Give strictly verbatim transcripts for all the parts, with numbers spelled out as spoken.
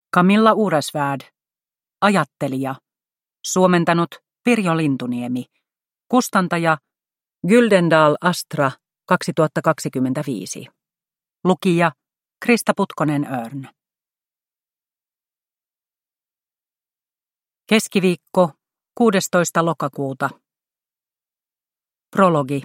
Camilla Uresvärd, ajattelija, suomentanut Pirjo Lintuniemi, kustantaja Gyldendal Astra kaksituhattakaksikymmentäviisi, lukija Krista Putkonen-Örn. Keskiviikko, kuudestoista lokakuuta. Prologi.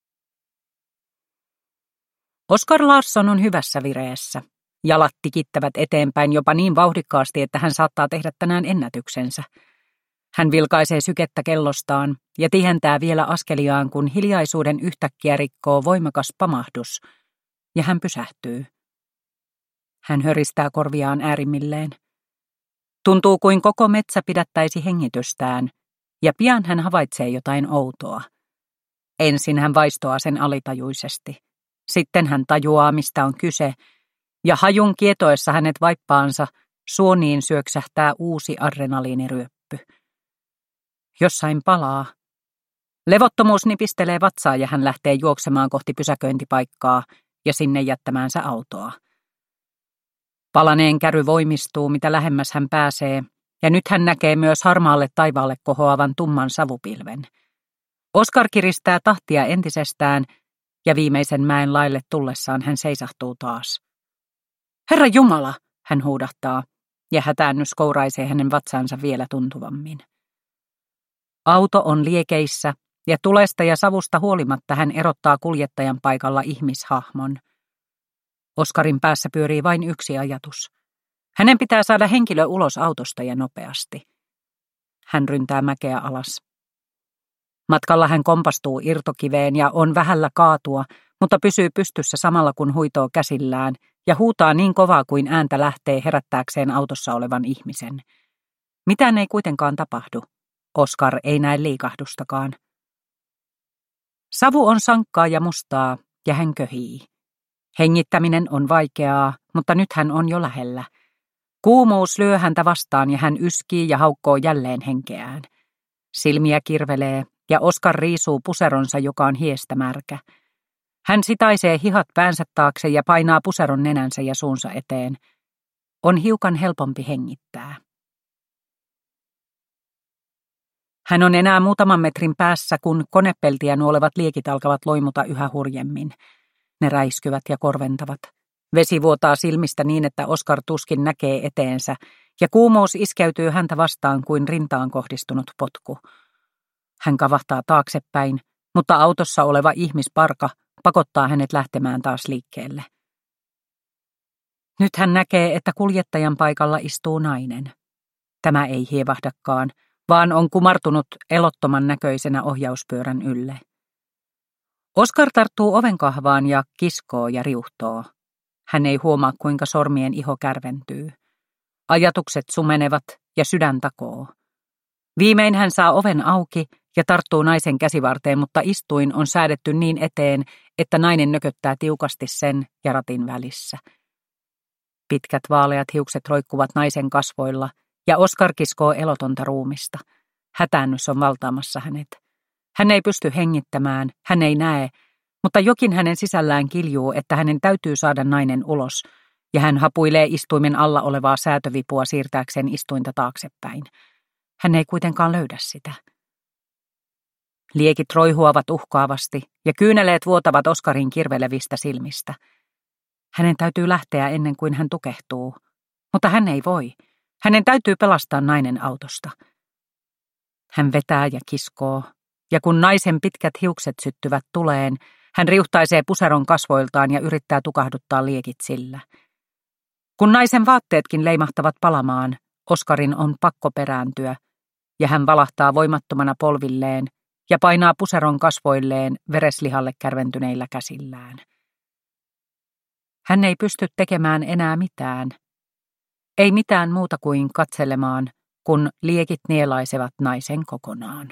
Oskar Larsson on hyvässä vireessä. Jalat tikittävät eteenpäin jopa niin vauhdikkaasti, että hän saattaa tehdä tänään ennätyksensä. Hän vilkaisee sykettä kellostaan ja tihentää vielä askeliaan, kun hiljaisuuden yhtäkkiä rikkoo voimakas pamahdus, ja hän pysähtyy. Hän höristää korviaan äärimmilleen. Tuntuu kuin koko metsä pidättäisi hengitystään, ja pian hän havaitsee jotain outoa. Ensin hän vaistoaa sen alitajuisesti. Sitten hän tajuaa, mistä on kyse, ja hajun kietoessa hänet vaippaansa suoniin syöksähtää uusi adrenaliiniryöppy. Jossain palaa. Levottomuus nipistelee vatsaa ja hän lähtee juoksemaan kohti pysäköintipaikkaa ja sinne jättämäänsä autoa. Palaneen käry voimistuu, mitä lähemmäs hän pääsee, ja nyt hän näkee myös harmaalle taivaalle kohoavan tumman savupilven. Oskar kiristää tahtia entisestään, ja viimeisen mäen laille tullessaan hän seisahtuu taas. Herra Jumala, hän huudahtaa, ja hätäännys kouraisee hänen vatsansa vielä tuntuvammin. Auto on liekeissä, ja tulesta ja savusta huolimatta hän erottaa kuljettajan paikalla ihmishahmon. Oskarin päässä pyörii vain yksi ajatus. Hänen pitää saada henkilö ulos autosta ja nopeasti. Hän ryntää mäkeä alas. Matkalla hän kompastuu irtokiveen ja on vähällä kaatua, mutta pysyy pystyssä samalla kun huitoo käsillään ja huutaa niin kovaa kuin ääntä lähtee herättääkseen autossa olevan ihmisen. Mitään ei kuitenkaan tapahdu. Oskar ei näe liikahdustakaan. Savu on sankkaa ja mustaa, ja hän köhii. Hengittäminen on vaikeaa, mutta nyt hän on jo lähellä. Kuumuus lyö häntä vastaan ja hän yskii ja haukkoo jälleen henkeään. Silmiä kirvelee ja Oskar riisuu puseronsa, joka on hiestä märkä. Hän sitaisee hihat päänsä taakse ja painaa puseron nenänsä ja suunsa eteen. On hiukan helpompi hengittää. Hän on enää muutaman metrin päässä, kun konepeltiä nuolevat liekit alkavat loimuta yhä hurjemmin. Ne räiskyvät ja korventavat. Vesi vuotaa silmistä niin, että Oskar tuskin näkee eteensä, ja kuumuus iskeytyy häntä vastaan kuin rintaan kohdistunut potku. Hän kavahtaa taaksepäin, mutta autossa oleva ihmisparka pakottaa hänet lähtemään taas liikkeelle. Nyt hän näkee, että kuljettajan paikalla istuu nainen. Tämä ei hievahdakaan, vaan on kumartunut elottoman näköisenä ohjauspyörän ylle. Oskar tarttuu ovenkahvaan ja kiskoo ja riuhtoo. Hän ei huomaa, kuinka sormien iho kärventyy. Ajatukset sumenevat ja sydän takoo. Viimein hän saa oven auki ja tarttuu naisen käsivarteen, mutta istuin on säädetty niin eteen, että nainen nököttää tiukasti sen ja ratin välissä. Pitkät vaaleat hiukset roikkuvat naisen kasvoilla ja Oskar kiskoo elotonta ruumista. Hätäännys on valtaamassa hänet. Hän ei pysty hengittämään, hän ei näe, mutta jokin hänen sisällään kiljuu, että hänen täytyy saada nainen ulos, ja hän hapuilee istuimen alla olevaa säätövipua siirtääkseen istuinta taaksepäin. Hän ei kuitenkaan löydä sitä. Liekit roihuavat uhkaavasti, ja kyyneleet vuotavat Oskarin kirvelevistä silmistä. Hänen täytyy lähteä ennen kuin hän tukehtuu, mutta hän ei voi. Hänen täytyy pelastaa nainen autosta. Hän vetää ja kiskoo, ja kun naisen pitkät hiukset syttyvät tuleen, hän riuhtaisee puseron kasvoiltaan ja yrittää tukahduttaa liekit sillä. Kun naisen vaatteetkin leimahtavat palamaan, Oskarin on pakko perääntyä, ja hän valahtaa voimattomana polvilleen ja painaa puseron kasvoilleen vereslihalle kärventyneillä käsillään. Hän ei pysty tekemään enää mitään. Ei mitään muuta kuin katselemaan, kun liekit nielaisevat naisen kokonaan.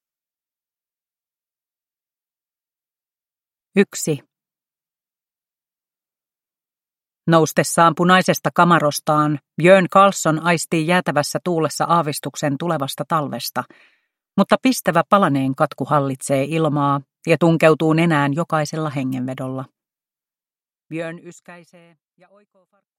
Yksi. Noustessaan punaisesta kamarostaan, Björn Karlsson aistii jäätävässä tuulessa aavistuksen tulevasta talvesta, mutta pistävä palaneen katku hallitsee ilmaa ja tunkeutuu nenään jokaisella hengenvedolla. Björn yskäisee ja oikoo